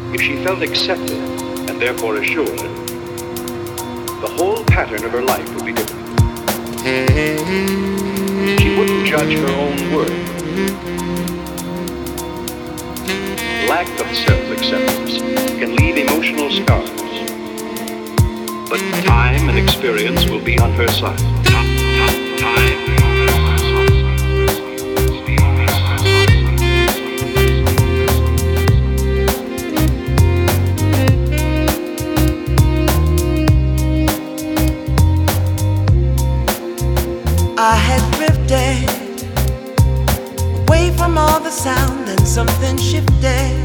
If she felt accepted and therefore assured, the whole pattern of her life would be different. She wouldn't judge her own worth. Lack of self-acceptance can leave emotional scars, but time and experience will be on her side. I had drifted away from all the sound, and something shifted.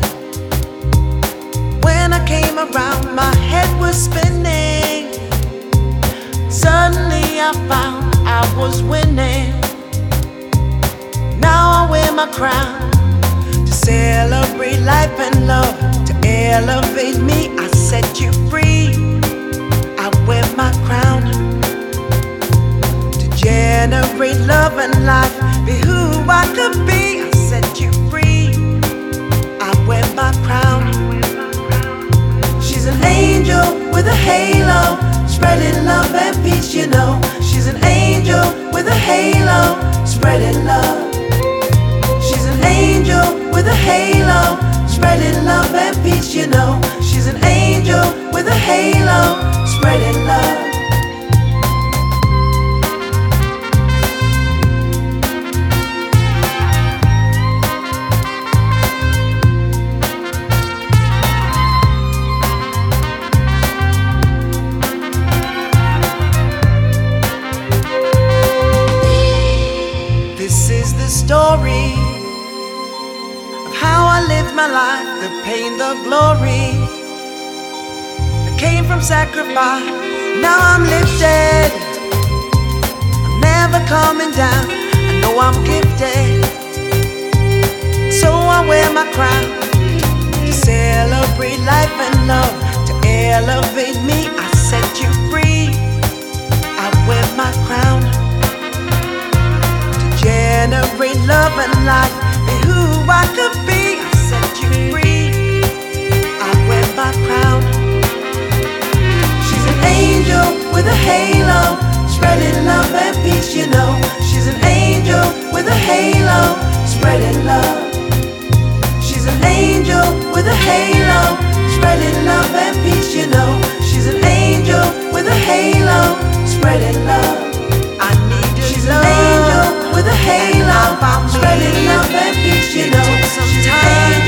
When I came around, my head was spinning. Suddenly I found I was winning. Now I wear my crown to celebrate life and love, to elevate me. I set you free. I wear my crown. Generate love and life, be who I could be. I set you free. I wear my crown. She's an angel with a halo, spreading love and peace, you know. She's an angel with a halo, spreading love. She's an angel with a halo, spreading love and peace, you know. She's an angel with a halo, spreading love. This is the story of how I lived my life, the pain, the glory that came from sacrifice. Now I'm lifted, I'm never coming down. I know I'm gifted, so I wear my crown to celebrate life and love, to elevate me. I set you free. I wear my crown. Generate love and life, be who I could be. I set you free. I wear my crown. She's an angel with a halo, spreading love and peace, you know. She's an angel with a halo, spreading love. She's an angel with a halo, spreading love and peace, you know. She's an angel with a halo, spreading love. I need your She's love. An angel with a halo, spreading love and peace, you know. She's an angel